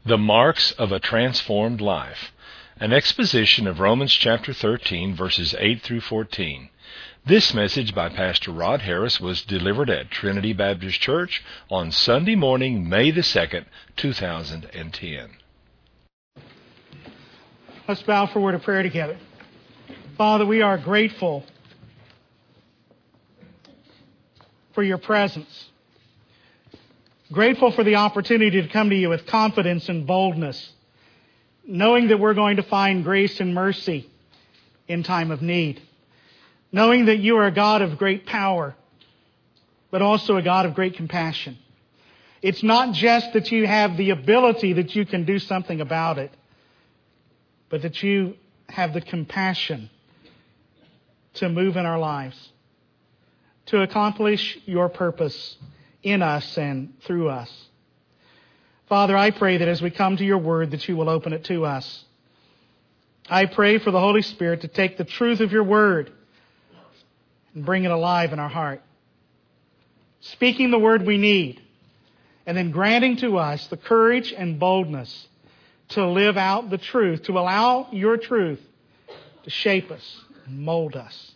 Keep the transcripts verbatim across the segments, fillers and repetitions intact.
The marks of a transformed life. An exposition of Romans chapter thirteen, verses eight through fourteen. This message by Pastor Rod Harris was delivered at Trinity Baptist Church on Sunday morning, May the second, two thousand ten. Let's bow for a word of prayer together. Father, we are grateful for your presence. Grateful for the opportunity to come to you with confidence and boldness, knowing that we're going to find grace and mercy in time of need. Knowing that you are a God of great power, but also a God of great compassion. It's not just that you have the ability that you can do something about it, but that you have the compassion to move in our lives, to accomplish your purpose in us and through us. Father, I pray that as we come to your word, that you will open it to us. I pray for the Holy Spirit to take the truth of your word and bring it alive in our heart. Speaking the word we need, and then granting to us the courage and boldness to live out the truth, to allow your truth to shape us and mold us.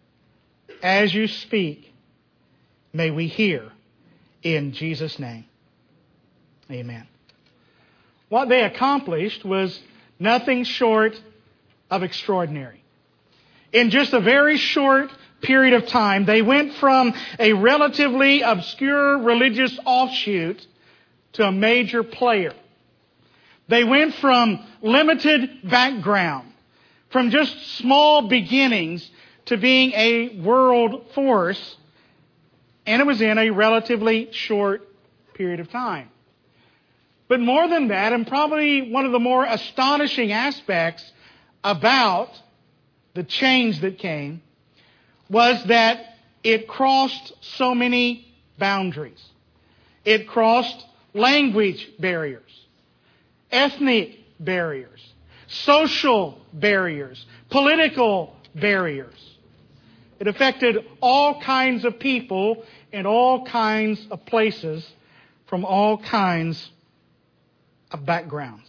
As you speak, may we hear in Jesus' name. Amen. What they accomplished was nothing short of extraordinary. In just a very short period of time, they went from a relatively obscure religious offshoot to a major player. They went from limited background, from just small beginnings, to being a world force, and it was in a relatively short period of time. But more than that, and probably one of the more astonishing aspects about the change that came, was that it crossed so many boundaries. It crossed language barriers, ethnic barriers, social barriers, political barriers. It affected all kinds of people in all kinds of places from all kinds of backgrounds.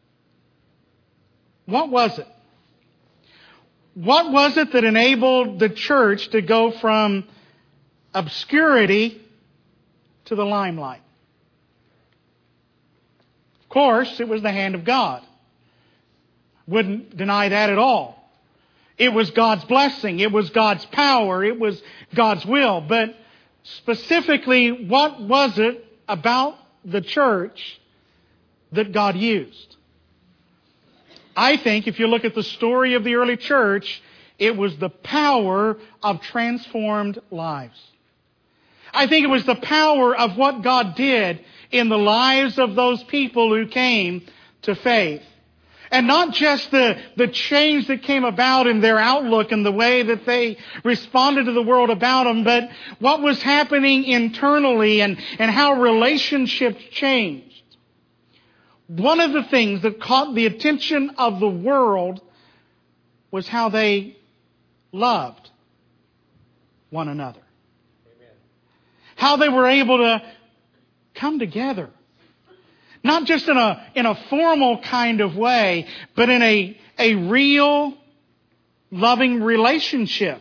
What was it? What was it that enabled the church to go from obscurity to the limelight? Of course, it was the hand of God. Wouldn't deny that at all. It was God's blessing. It was God's power. It was God's will. But specifically, what was it about the church that God used? I think if you look at the story of the early church, it was the power of transformed lives. I think it was the power of what God did in the lives of those people who came to faith. And not just the, the change that came about in their outlook and the way that they responded to the world about them, but what was happening internally and, and how relationships changed. One of the things that caught the attention of the world was how they loved one another. Amen. How they were able to come together. Not just in a, in a formal kind of way, but in a, a real, loving relationship.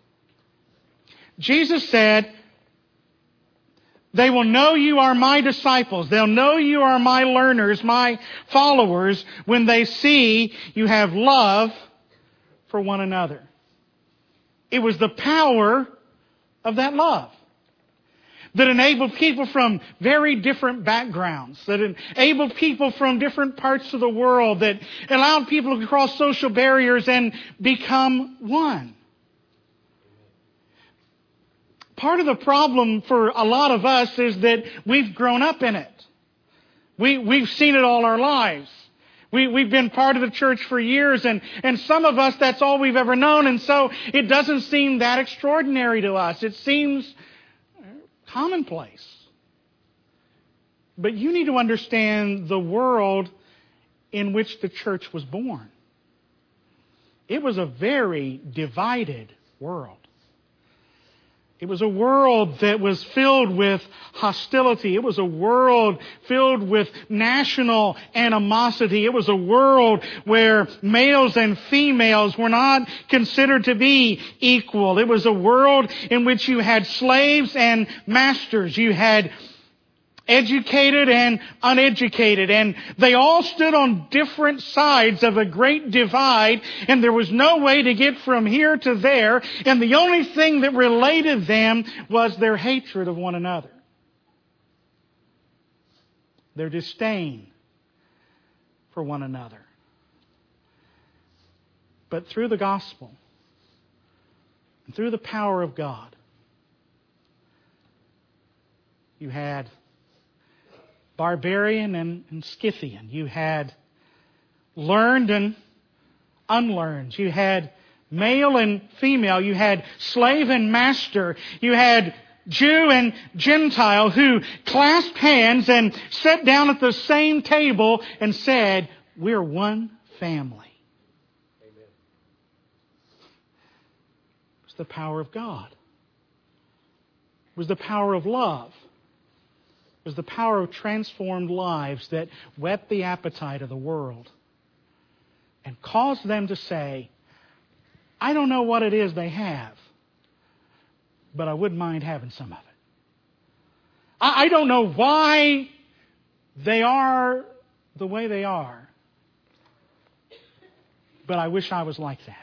Jesus said, "They will know you are my disciples. They'll know you are my learners, my followers, when they see you have love for one another." It was the power of that love that enabled people from very different backgrounds, that enabled people from different parts of the world, that allowed people to cross social barriers and become one. Part of the problem for a lot of us is that we've grown up in it. We, we've seen it all our lives. We, we've been part of the church for years, and, and some of us, that's all we've ever known, and so it doesn't seem that extraordinary to us. It seems commonplace. But you need to understand the world in which the church was born. It was a very divided world. It was a world that was filled with hostility. It was a world filled with national animosity. It was a world where males and females were not considered to be equal. It was a world in which you had slaves and masters. You had educated and uneducated, and they all stood on different sides of a great divide, and there was no way to get from here to there, and the only thing that related them was their hatred of one another, their disdain for one another. But through the gospel and through the power of God, you had barbarian and, and Scythian. You had learned and unlearned. You had male and female. You had slave and master. You had Jew and Gentile who clasped hands and sat down at the same table and said, "We're one family." Amen. It was the power of God. It was the power of love. It was the power of transformed lives that whet the appetite of the world and caused them to say, "I don't know what it is they have, but I wouldn't mind having some of it. I, I don't know why they are the way they are, but I wish I was like that."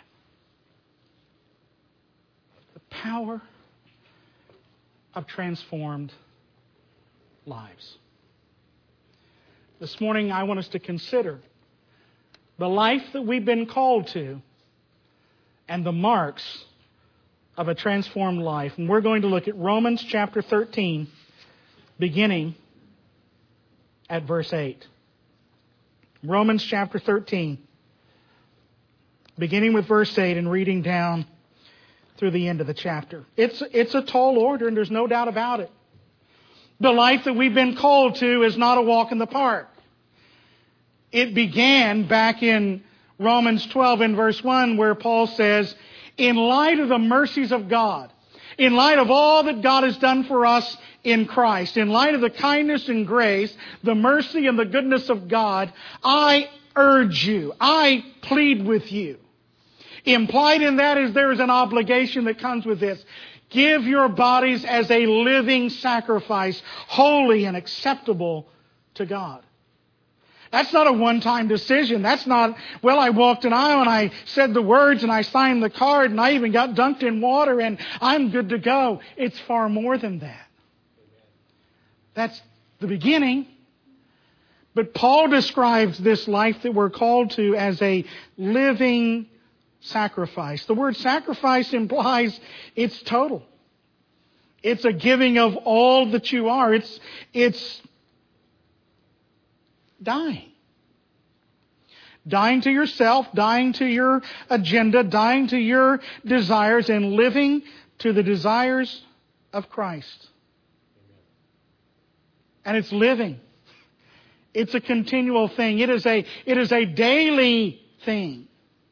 The power of transformed lives. This morning I want us to consider the life that we've been called to and the marks of a transformed life. And we're going to look at Romans chapter thirteen, beginning at verse eight. Romans chapter thirteen, beginning with verse eight and reading down through the end of the chapter. It's, it's a tall order, and there's no doubt about it. The life that we've been called to is not a walk in the park. It began back in Romans twelve in verse one, where Paul says, "In light of the mercies of God, in light of all that God has done for us in Christ, in light of the kindness and grace, the mercy and the goodness of God, I urge you, I plead with you." Implied in that is there is an obligation that comes with this. Give your bodies as a living sacrifice, holy and acceptable to God. That's not a one-time decision. That's not, well, I walked an aisle and I said the words and I signed the card and I even got dunked in water and I'm good to go. It's far more than that. That's the beginning. But Paul describes this life that we're called to as a living sacrifice. The word sacrifice implies it's total. It's a giving of all that you are. It's, it's dying. Dying to yourself, dying to your agenda, dying to your desires, and living to the desires of Christ. And it's living. It's a continual thing. It is a, it is a daily thing.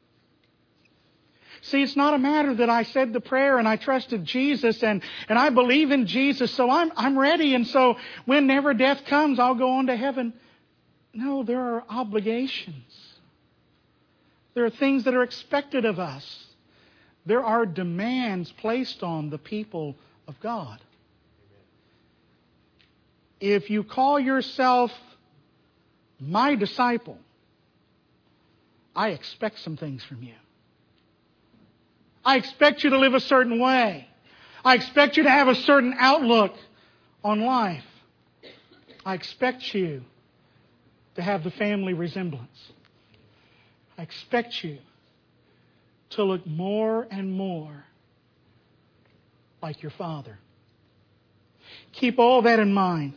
See, it's not a matter that I said the prayer and I trusted Jesus and, and I believe in Jesus, so I'm, I'm ready. And so whenever death comes, I'll go on to heaven. No, there are obligations. There are things that are expected of us. There are demands placed on the people of God. If you call yourself my disciple, I expect some things from you. I expect you to live a certain way. I expect you to have a certain outlook on life. I expect you to have the family resemblance. I expect you to look more and more like your Father. Keep all that in mind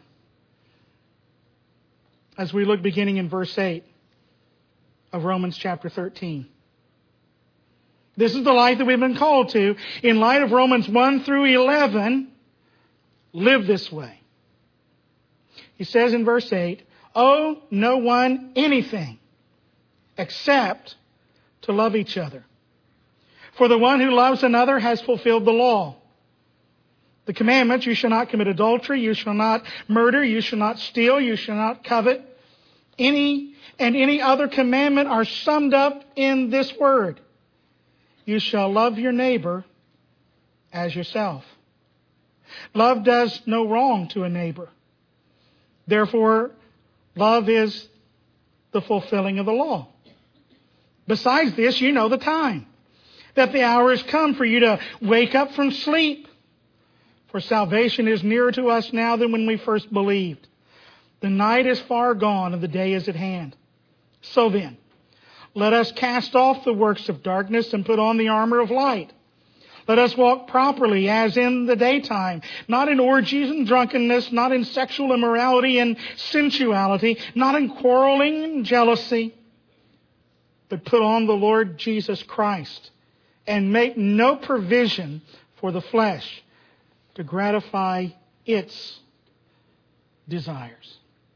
as we look beginning in verse eight of Romans chapter thirteen. This is the life that we've been called to. In light of Romans one through eleven, live this way. He says in verse eight, "Owe no one anything except to love each other. For the one who loves another has fulfilled the law. The commandments, you shall not commit adultery, you shall not murder, you shall not steal, you shall not covet. Any and any other commandment are summed up in this word. You shall love your neighbor as yourself. Love does no wrong to a neighbor. Therefore, love is the fulfilling of the law. Besides this, you know the time, that the hour has come for you to wake up from sleep. For salvation is nearer to us now than when we first believed. The night is far gone and the day is at hand. So then, let us cast off the works of darkness and put on the armor of light. Let us walk properly as in the daytime, not in orgies and drunkenness, not in sexual immorality and sensuality, not in quarreling and jealousy, but put on the Lord Jesus Christ and make no provision for the flesh to gratify its desires.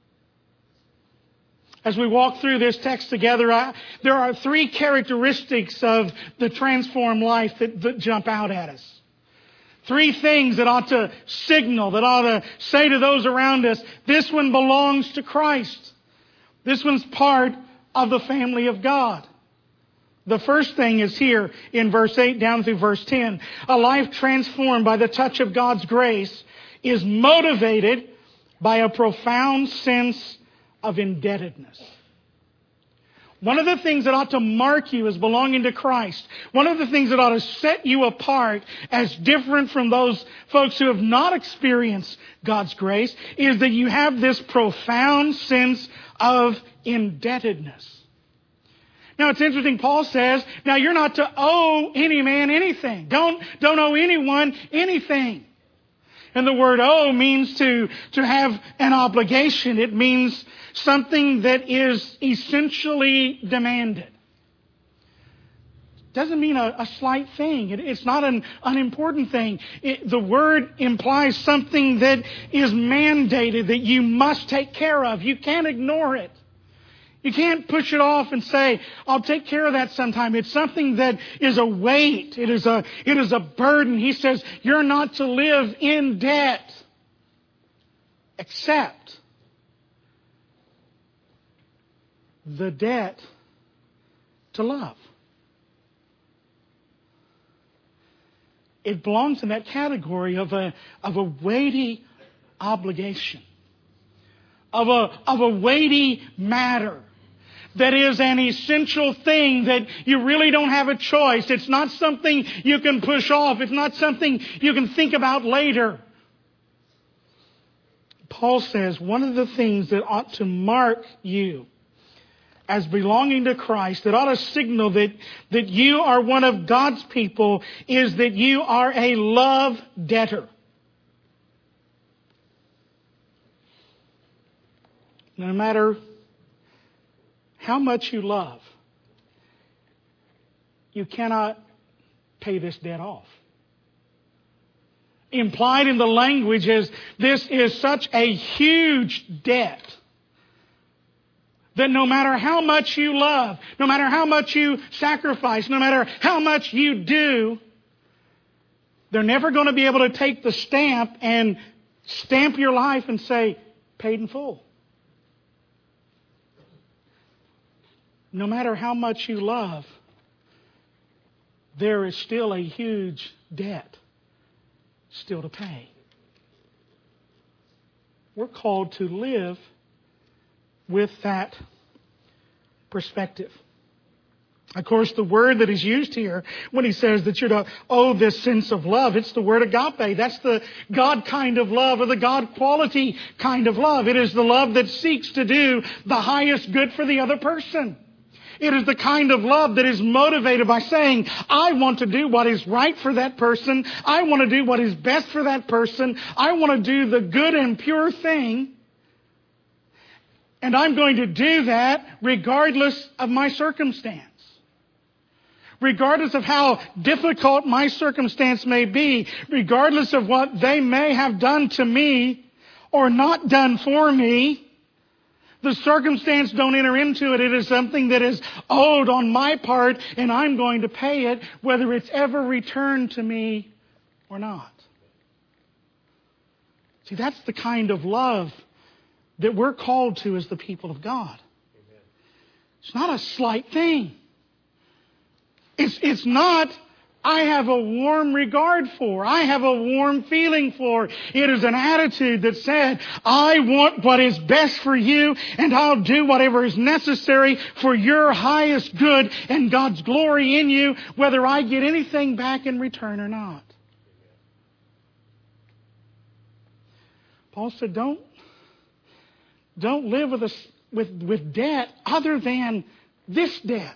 As we walk through this text together, I, there are three characteristics of the transformed life that, that jump out at us. Three things that ought to signal, that ought to say to those around us, this one belongs to Christ. This one's part of the family of God. The first thing is here in verse eight down through verse ten. A life transformed by the touch of God's grace is motivated by a profound sense of indebtedness. One of the things that ought to mark you as belonging to Christ, one of the things that ought to set you apart as different from those folks who have not experienced God's grace, is that you have this profound sense of indebtedness. Now it's interesting, Paul says, now you're not to owe any man anything. Don't, don't owe anyone anything. And the word owe means to, to have an obligation. It means something that is essentially demanded. Doesn't mean a, a slight thing. It, it's not an unimportant thing. It, the word implies something that is mandated, that you must take care of. You can't ignore it. You can't push it off and say, I'll take care of that sometime. It's something that is a weight. It is a, it is a burden. He says, you're not to live in debt, except the debt to love. It belongs in that category of a, of a weighty obligation, of a, of a weighty matter. That is an essential thing that you really don't have a choice. It's not something you can push off. It's not something you can think about later. Paul says one of the things that ought to mark you as belonging to Christ, that ought to signal that, that you are one of God's people, is that you are a love debtor. No matter how much you love, you cannot pay this debt off. Implied in the language is this is such a huge debt that no matter how much you love, no matter how much you sacrifice, no matter how much you do, they're never going to be able to take the stamp and stamp your life and say, paid in full. No matter how much you love, there is still a huge debt still to pay. We're called to live with that perspective. Of course, the word that is used here when he says that you're to owe this sense of love, it's the word agape. That's the God kind of love, or the God quality kind of love. It is the love that seeks to do the highest good for the other person. It is the kind of love that is motivated by saying, I want to do what is right for that person. I want to do what is best for that person. I want to do the good and pure thing. And I'm going to do that regardless of my circumstance. Regardless of how difficult my circumstance may be, regardless of what they may have done to me or not done for me, the circumstance don't enter into it. It is something that is owed on my part, and I'm going to pay it, whether it's ever returned to me or not. See, that's the kind of love that we're called to as the people of God. It's not a slight thing. It's, it's not, I have a warm regard for. I have a warm feeling for. It is an attitude that said, I want what is best for you, and I'll do whatever is necessary for your highest good and God's glory in you, whether I get anything back in return or not. Paul said, don't, don't live with, a, with, with debt other than this debt.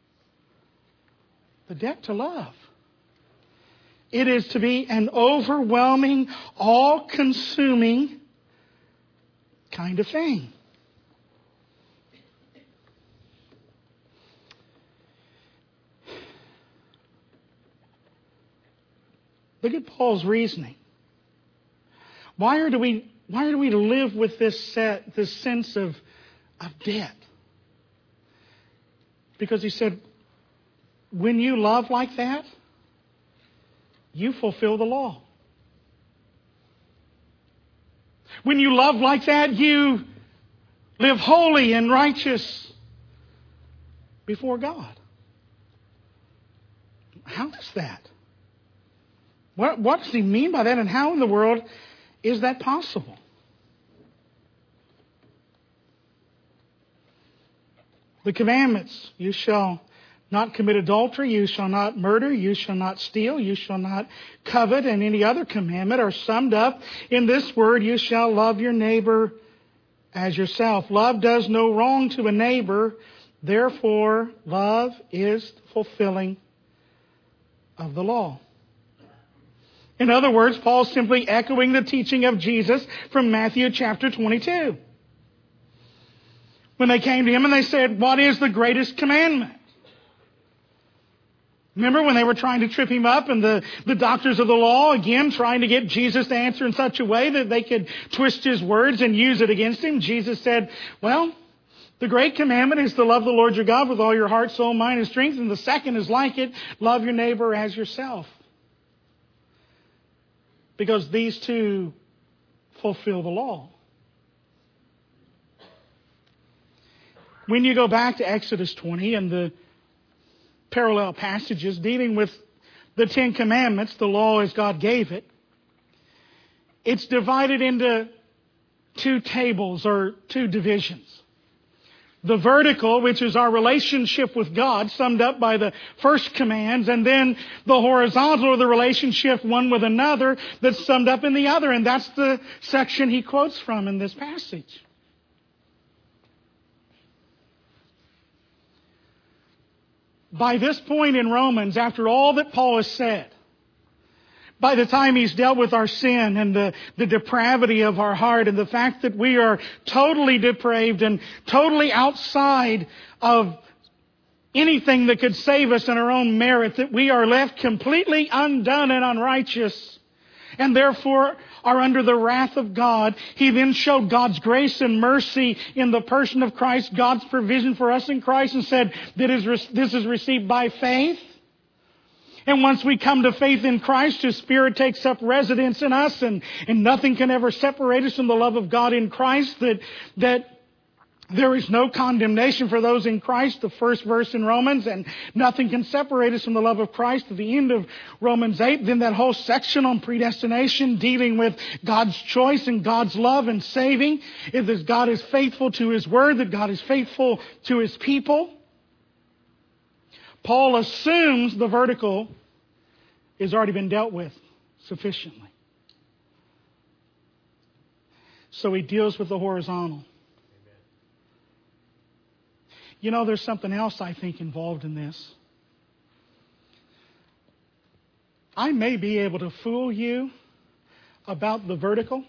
The debt to love. It is to be an overwhelming, all-consuming kind of thing. Look at Paul's reasoning. Why are we why are we to live with this set, this sense of, of debt? Because he said, when you love like that, you fulfill the law. When you love like that, you live holy and righteous before God. How is that? What, what does he mean by that, and how in the world is that possible? The commandments, you shall not commit adultery, you shall not murder, you shall not steal, you shall not covet, and any other commandment are summed up in this word, you shall love your neighbor as yourself. Love does no wrong to a neighbor, therefore love is fulfilling of the law. In other words, Paul's simply echoing the teaching of Jesus from Matthew chapter twenty-two. When they came to him and they said, what is the greatest commandment? Remember when they were trying to trip him up, and the, the doctors of the law, again, trying to get Jesus to answer in such a way that they could twist his words and use it against him? Jesus said, well, the great commandment is to love the Lord your God with all your heart, soul, mind, and strength. And the second is like it, love your neighbor as yourself. Because these two fulfill the law. When you go back to Exodus twenty and the parallel passages dealing with the Ten Commandments, the law as God gave it, it's divided into two tables or two divisions. The vertical, which is our relationship with God, summed up by the first commands, and then the horizontal, or the relationship one with another, that's summed up in the other. And that's the section he quotes from in this passage. By this point in Romans, after all that Paul has said, by the time he's dealt with our sin and the, the depravity of our heart and the fact that we are totally depraved and totally outside of anything that could save us in our own merit, that we are left completely undone and unrighteous, and therefore are under the wrath of God, he then showed God's grace and mercy in the person of Christ, God's provision for us in Christ, and said that is, this is received by faith. And once we come to faith in Christ, His Spirit takes up residence in us, and, and nothing can ever separate us from the love of God in Christ, that, that there is no condemnation for those in Christ, the first verse in Romans, and nothing can separate us from the love of Christ at the end of Romans eight. Then that whole section on predestination dealing with God's choice and God's love and saving, is that God is faithful to His Word, that God is faithful to His people. Paul assumes the vertical has already been dealt with sufficiently. So he deals with the horizontal. You know, there's something else I think involved in this. I may be able to fool you about the vertical.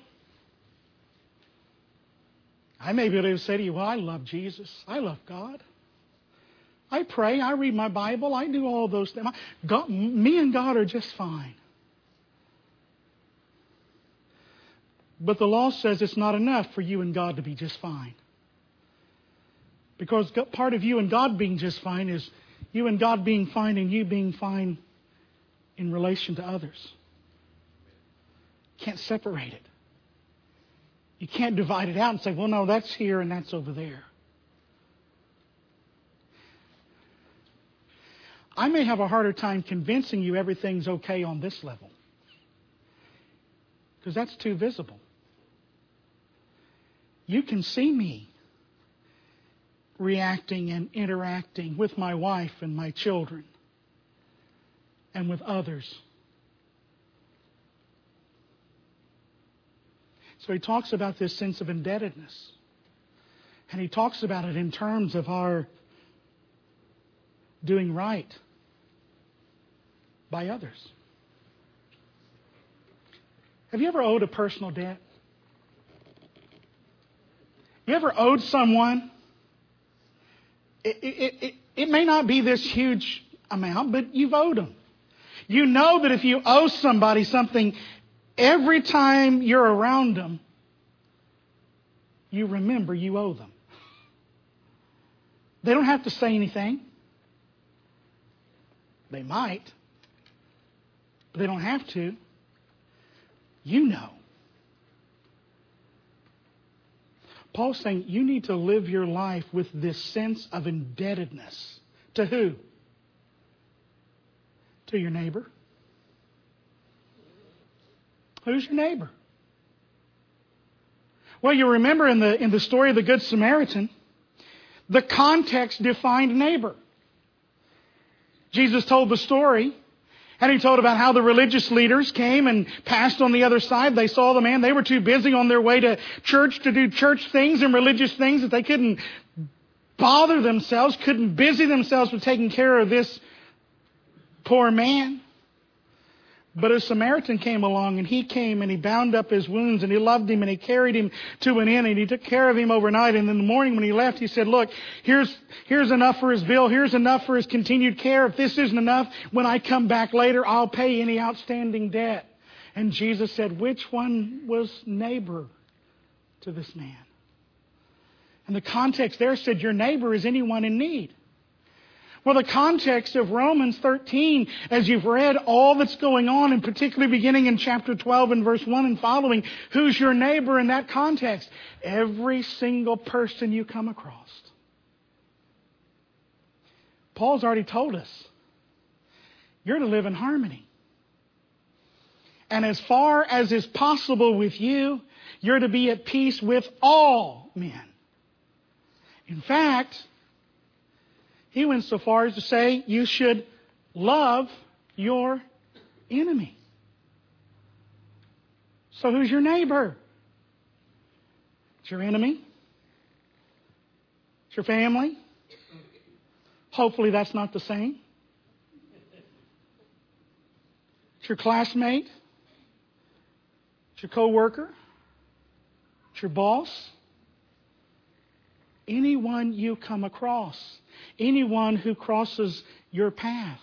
I may be able to say to you, well, I love Jesus. I love God. I pray. I read my Bible. I do all those things. God, me and God are just fine. But the law says it's not enough for you and God to be just fine. Because part of you and God being just fine is you and God being fine and you being fine in relation to others. Can't separate it. You can't divide it out and say, well, no, that's here and that's over there. I may have a harder time convincing you everything's okay on this level, because that's too visible. You can see me reacting and interacting with my wife and my children and with others. So he talks about this sense of indebtedness. And he talks about it in terms of our doing right by others. Have you ever owed a personal debt? You ever owed someone? It, it, it, it may not be this huge amount, but you've owed them. You know that if you owe somebody something, every time you're around them, you remember you owe them. They don't have to say anything. They might, but they don't have to. You know. Paul's saying you need to live your life with this sense of indebtedness. To who? To your neighbor. Who's your neighbor? Well, you remember in the in the story of the Good Samaritan, the context defined neighbor. Jesus told the story, and he told about how the religious leaders came and passed on the other side. They saw the man. They were too busy on their way to church to do church things and religious things that they couldn't bother themselves, couldn't busy themselves with taking care of this poor man. But a Samaritan came along, and he came and he bound up his wounds, and he loved him, and he carried him to an inn, and he took care of him overnight. And in the morning when he left, he said, look, here's, here's enough for his bill. Here's enough for his continued care. If this isn't enough, when I come back later, I'll pay any outstanding debt. And Jesus said, which one was neighbor to this man? And the context there said, your neighbor is anyone in need. Well, the context of Romans thirteen, as you've read all that's going on, and particularly beginning in chapter twelve and verse one and following, who's your neighbor in that context? Every single person you come across. Paul's already told us, you're to live in harmony. And as far as is possible with you, you're to be at peace with all men. In fact, he went so far as to say you should love your enemy. So who's your neighbor? It's your enemy. It's your family. Hopefully that's not the same. It's your classmate. It's your coworker. It's your boss. Anyone you come across. Anyone who crosses your path.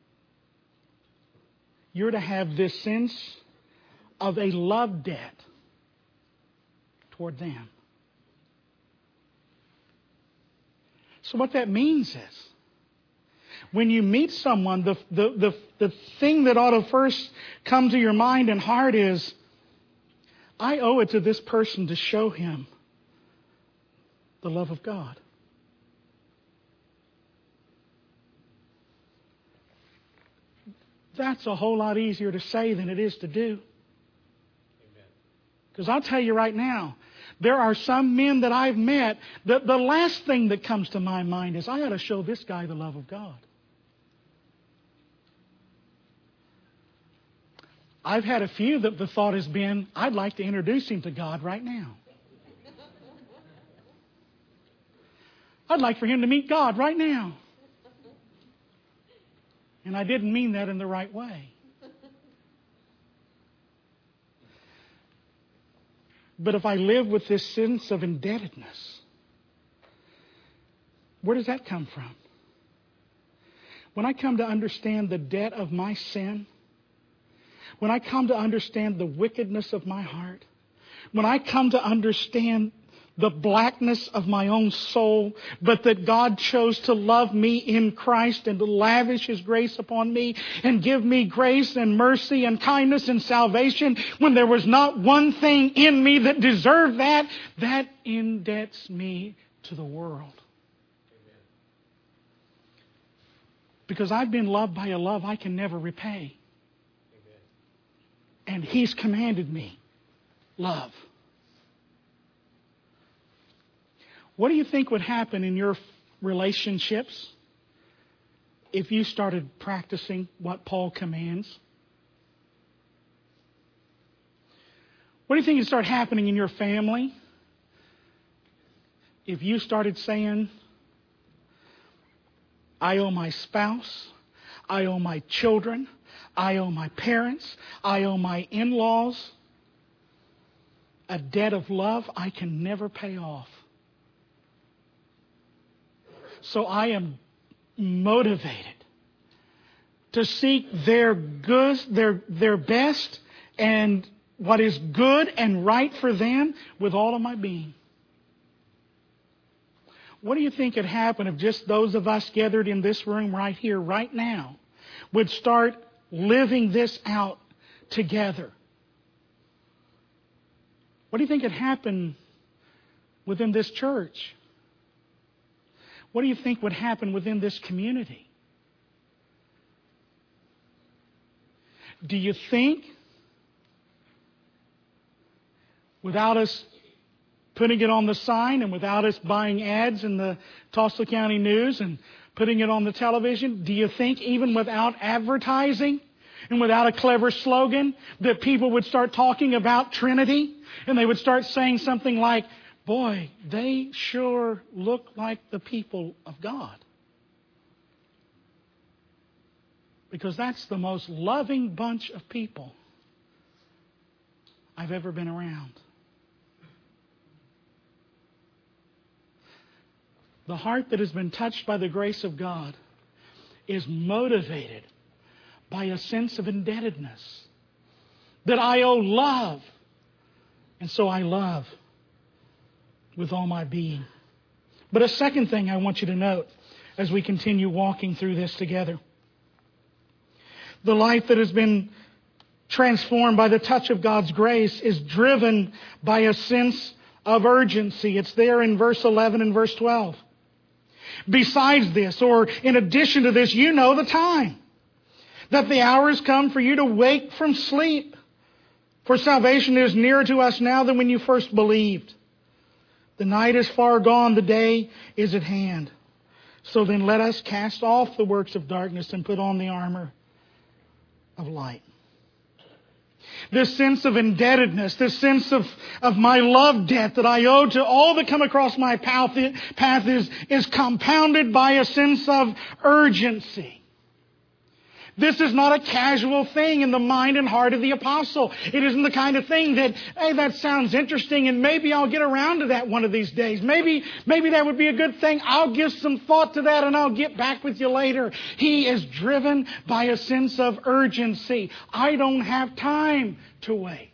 You're to have this sense of a love debt toward them. So what that means is, when you meet someone, the, the, the, the thing that ought to first come to your mind and heart is, I owe it to this person to show him the love of God. That's a whole lot easier to say than it is to do. Because I'll tell you right now, there are some men that I've met that the last thing that comes to my mind is, I ought to show this guy the love of God. I've had a few that the thought has been, I'd like to introduce him to God right now. I'd like for him to meet God right now. And I didn't mean that in the right way. But if I live with this sense of indebtedness, where does that come from? When I come to understand the debt of my sin, when I come to understand the wickedness of my heart, when I come to understand the blackness of my own soul, but that God chose to love me in Christ and to lavish His grace upon me and give me grace and mercy and kindness and salvation when there was not one thing in me that deserved that, that indebts me to the world. Because I've been loved by a love I can never repay. And He's commanded me, love. What do you think would happen in your relationships if you started practicing what Paul commands? What do you think would start happening in your family if you started saying, I owe my spouse, I owe my children, I owe my parents, I owe my in-laws a debt of love I can never pay off. So I am motivated to seek their good, their, their best and what is good and right for them with all of my being. What do you think would happen if just those of us gathered in this room right here, right now, would start living this out together? What do you think would happen within this church? What do you think would happen within this community? Do you think, without us putting it on the sign and without us buying ads in the Tulsa County News and putting it on the television, do you think even without advertising and without a clever slogan that people would start talking about Trinity and they would start saying something like, boy, they sure look like the people of God? Because that's the most loving bunch of people I've ever been around. The heart that has been touched by the grace of God is motivated by a sense of indebtedness. That I owe love. And so I love with all my being. But a second thing I want you to note as we continue walking through this together. The life that has been transformed by the touch of God's grace is driven by a sense of urgency. It's there in verse eleven and verse twelve. Besides this, or in addition to this, you know the time, that the hour has come for you to wake from sleep. For salvation is nearer to us now than when you first believed. The night is far gone, the day is at hand. So then let us cast off the works of darkness and put on the armor of light. This sense of indebtedness, this sense of, of my love debt that I owe to all that come across my path, path is, is compounded by a sense of urgency. This is not a casual thing in the mind and heart of the apostle. It isn't the kind of thing that, hey, that sounds interesting and maybe I'll get around to that one of these days. Maybe, maybe that would be a good thing. I'll give some thought to that and I'll get back with you later. He is driven by a sense of urgency. I don't have time to wait.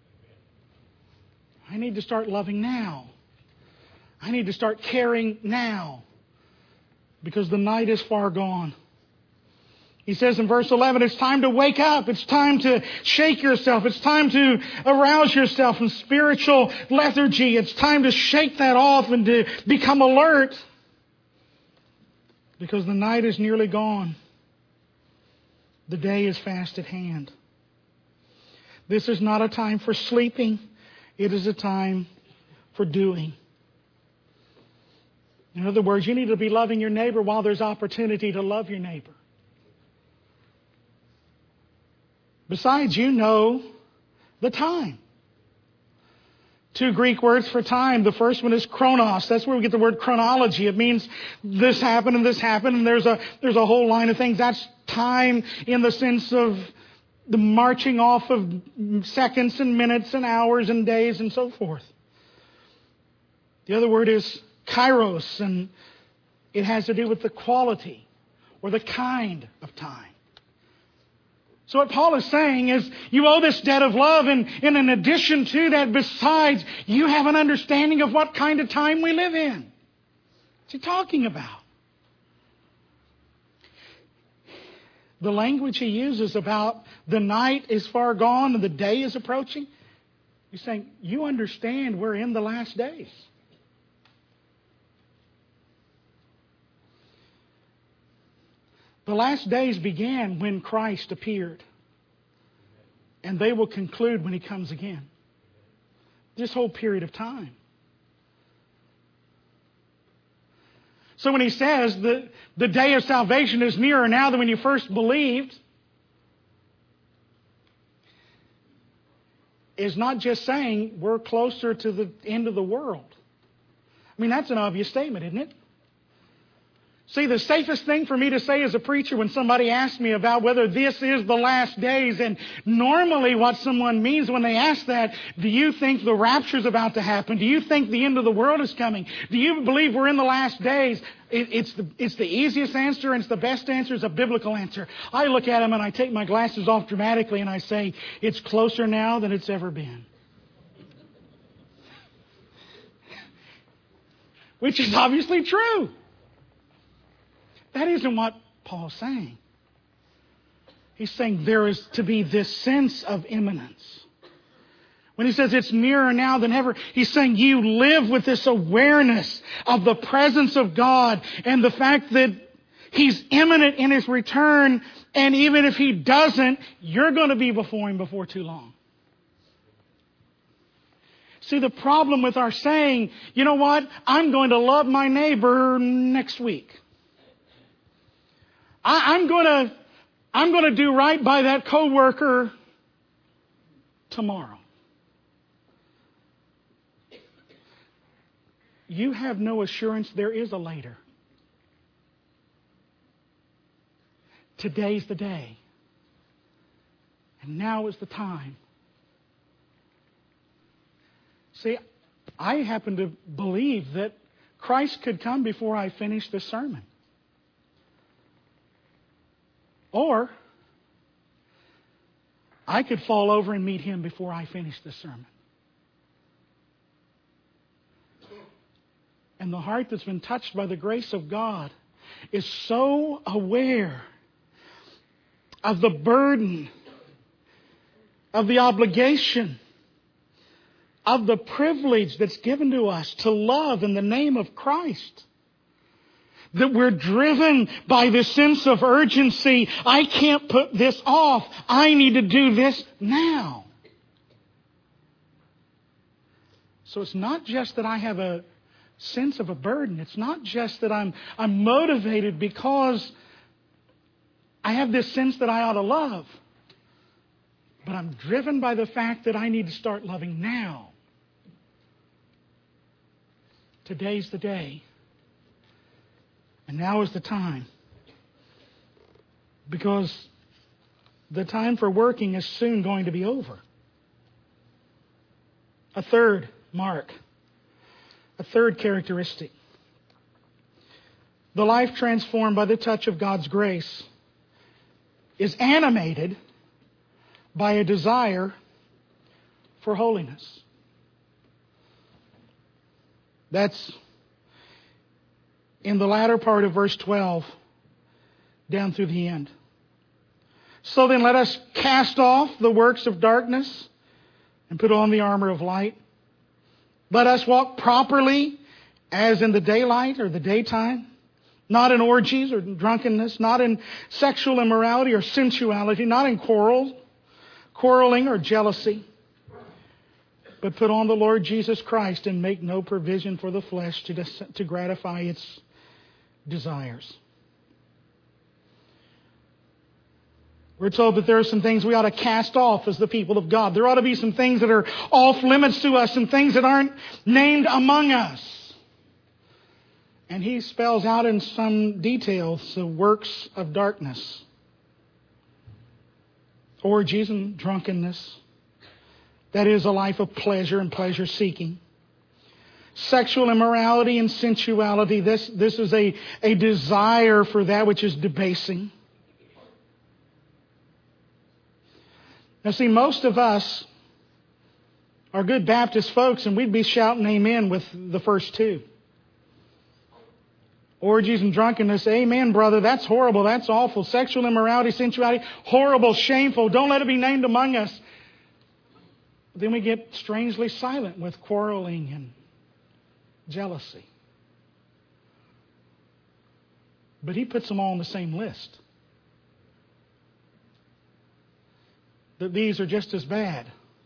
I need to start loving now. I need to start caring now because the night is far gone. He says in verse eleven, it's time to wake up. It's time to shake yourself. It's time to arouse yourself from spiritual lethargy. It's time to shake that off and to become alert. Because the night is nearly gone. The day is fast at hand. This is not a time for sleeping. It is a time for doing. In other words, you need to be loving your neighbor while there's opportunity to love your neighbor. Besides, you know the time. Two Greek words for time. The first one is chronos. That's where we get the word chronology. It means this happened and this happened and there's a, there's a whole line of things. That's time in the sense of the marching off of seconds and minutes and hours and days and so forth. The other word is kairos, and it has to do with the quality or the kind of time. So what Paul is saying is you owe this debt of love, and, and in addition to that, besides, you have an understanding of what kind of time we live in. What's he talking about? The language he uses about the night is far gone and the day is approaching. He's saying, you understand we're in the last days. The last days began when Christ appeared. And they will conclude when He comes again. This whole period of time. So when He says that the day of salvation is nearer now than when you first believed, is not just saying we're closer to the end of the world. I mean, that's an obvious statement, isn't it? See, the safest thing for me to say as a preacher when somebody asks me about whether this is the last days, and normally what someone means when they ask that, do you think the rapture's about to happen? Do you think the end of the world is coming? Do you believe we're in the last days? It, it's, the, it's the easiest answer and it's the best answer. It's a biblical answer. I look at them and I take my glasses off dramatically and I say, it's closer now than it's ever been. Which is obviously true. That isn't what Paul's saying. He's saying there is to be this sense of imminence. When he says it's nearer now than ever, he's saying you live with this awareness of the presence of God and the fact that He's imminent in His return, and even if He doesn't, you're going to be before Him before too long. See, the problem with our saying, you know what, I'm going to love my neighbor next week. I, I'm going to, I'm going to do right by that coworker tomorrow. You have no assurance there is a later. Today's the day. And now is the time. See, I happen to believe that Christ could come before I finish this sermon. Or I could fall over and meet Him before I finish this sermon. And the heart that's been touched by the grace of God is so aware of the burden, of the obligation, of the privilege that's given to us to love in the name of Christ. That we're driven by this sense of urgency. I can't put this off. I need to do this now. So it's not just that I have a sense of a burden. It's not just that I'm, I'm motivated because I have this sense that I ought to love. But I'm driven by the fact that I need to start loving now. Today's the day. And now is the time. Because the time for working is soon going to be over. A third mark. A third characteristic. The life transformed by the touch of God's grace is animated by a desire for holiness. That's in the latter part of verse twelve, down through the end. So then let us cast off the works of darkness and put on the armor of light. Let us walk properly as in the daylight or the daytime, not in orgies or drunkenness, not in sexual immorality or sensuality, not in quarrel, quarreling or jealousy, but put on the Lord Jesus Christ and make no provision for the flesh to, to gratify its desires. We're told that there are some things we ought to cast off as the people of God. There ought to be some things that are off limits to us, and things that aren't named among us. And he spells out in some details the works of darkness. Orgies and drunkenness. That is a life of pleasure and pleasure seeking. Sexual immorality and sensuality. This, this is a, a desire for that which is debasing. Now see, most of us are good Baptist folks, and we'd be shouting amen with the first two. Orgies and drunkenness, amen, brother, that's horrible, that's awful. Sexual immorality, sensuality, horrible, shameful, don't let it be named among us. Then we get strangely silent with quarreling and jealousy. But he puts them all on the same list. That these are just as bad.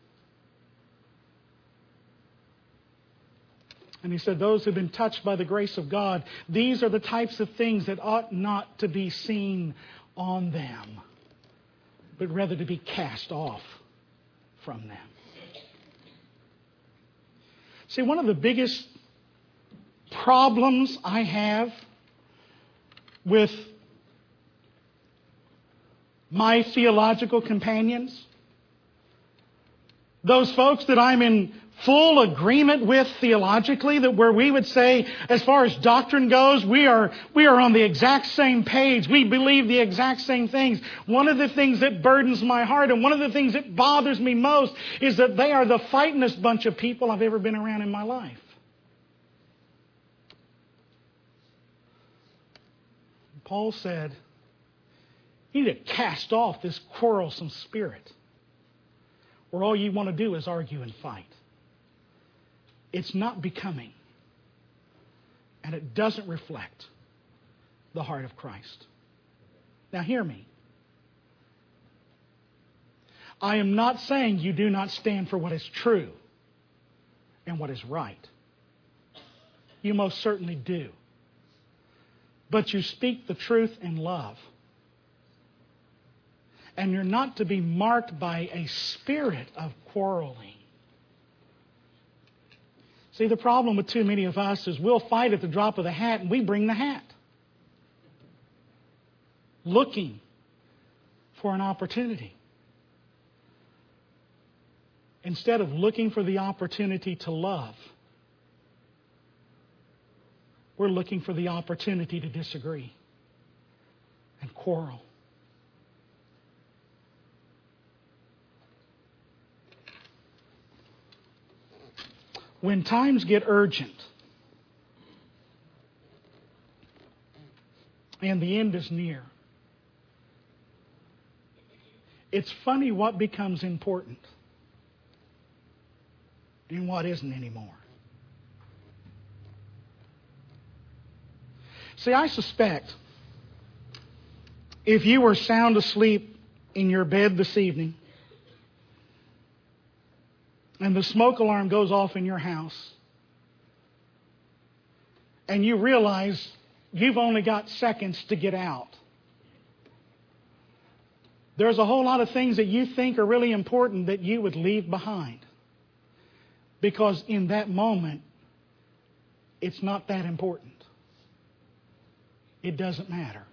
And he said, those who've been touched by the grace of God, these are the types of things that ought not to be seen on them, but rather to be cast off from them. See, one of the biggest problems I have with my theological companions, those folks that I'm in full agreement with theologically, that where we would say, as far as doctrine goes, we are we are on the exact same page. We believe the exact same things. One of the things that burdens my heart and one of the things that bothers me most is that they are the fightingest bunch of people I've ever been around in my life. Paul said, you need to cast off this quarrelsome spirit where all you want to do is argue and fight. It's not becoming. And it doesn't reflect the heart of Christ. Now hear me. I am not saying you do not stand for what is true and what is right. You most certainly do. But you speak the truth in love. And you're not to be marked by a spirit of quarreling. See, the problem with too many of us is we'll fight at the drop of the hat and we bring the hat. Looking for an opportunity. Instead of looking for the opportunity to love, we're looking for the opportunity to disagree and quarrel. When times get urgent and the end is near, it's funny what becomes important and what isn't anymore. See, I suspect if you were sound asleep in your bed this evening, and the smoke alarm goes off in your house, and you realize you've only got seconds to get out, there's a whole lot of things that you think are really important that you would leave behind. Because in that moment, it's not that important. It doesn't matter.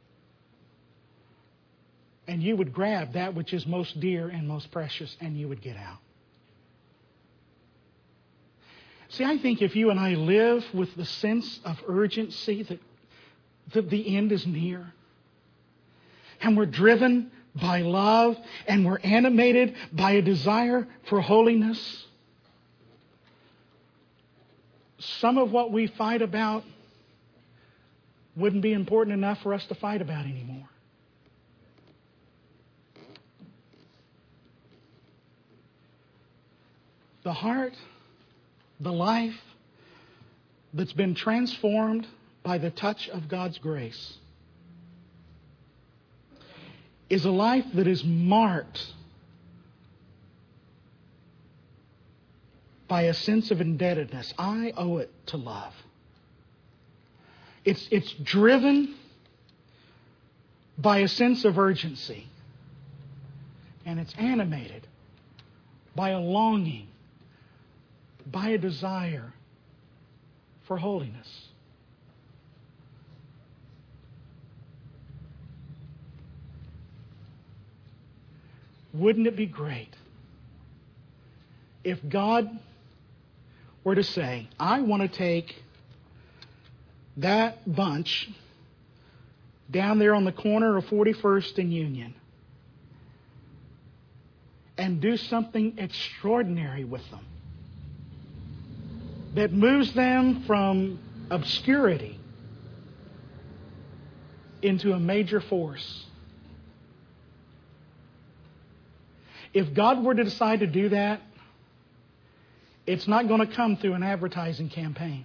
And you would grab that which is most dear and most precious, and you would get out. See, I think if you and I live with the sense of urgency that, that the end is near, and we're driven by love, and we're animated by a desire for holiness, some of what we fight about wouldn't be important enough for us to fight about anymore. The heart, the life that's been transformed by the touch of God's grace is a life that is marked by a sense of indebtedness. I owe it to love. It's, it's driven by a sense of urgency. And it's animated by a longing, by a desire for holiness. Wouldn't it be great if God were to say, I want to take that bunch down there on the corner of forty-first and Union, and do something extraordinary with them that moves them from obscurity into a major force. If God were to decide to do that, it's not going to come through an advertising campaign.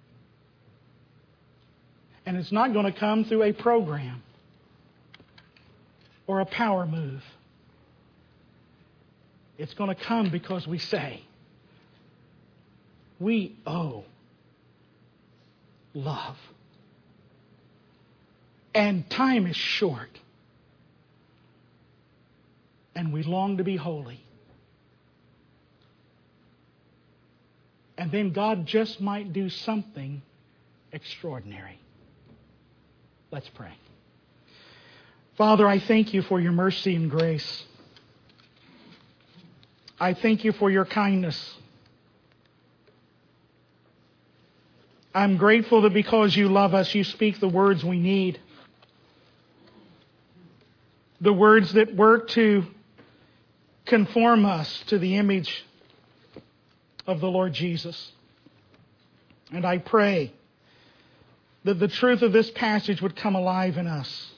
And it's not going to come through a program or a power move. It's going to come because we say, we owe love. And time is short. And we long to be holy. And then God just might do something extraordinary. Let's pray. Father, I thank you for your mercy and grace. I thank you for your kindness. I'm grateful that because you love us, you speak the words we need. The words that work to conform us to the image of the Lord Jesus. And I pray that the truth of this passage would come alive in us.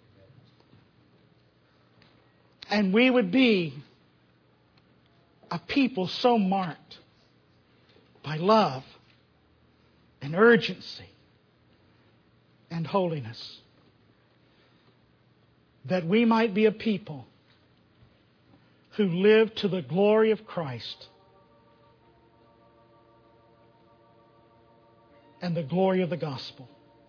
And we would be a people so marked by love and urgency and holiness that we might be a people who live to the glory of Christ and the glory of the gospel.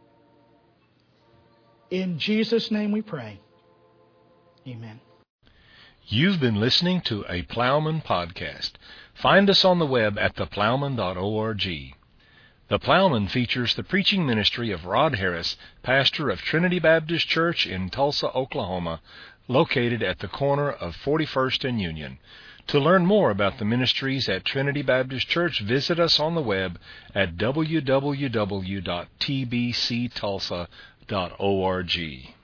In Jesus' name we pray. Amen. You've been listening to a Plowman podcast. Find us on the web at the plowman dot org. The Plowman features the preaching ministry of Rod Harris, pastor of Trinity Baptist Church in Tulsa, Oklahoma, located at the corner of forty-first and Union. To learn more about the ministries at Trinity Baptist Church, visit us on the web at w w w dot t b c tulsa dot org.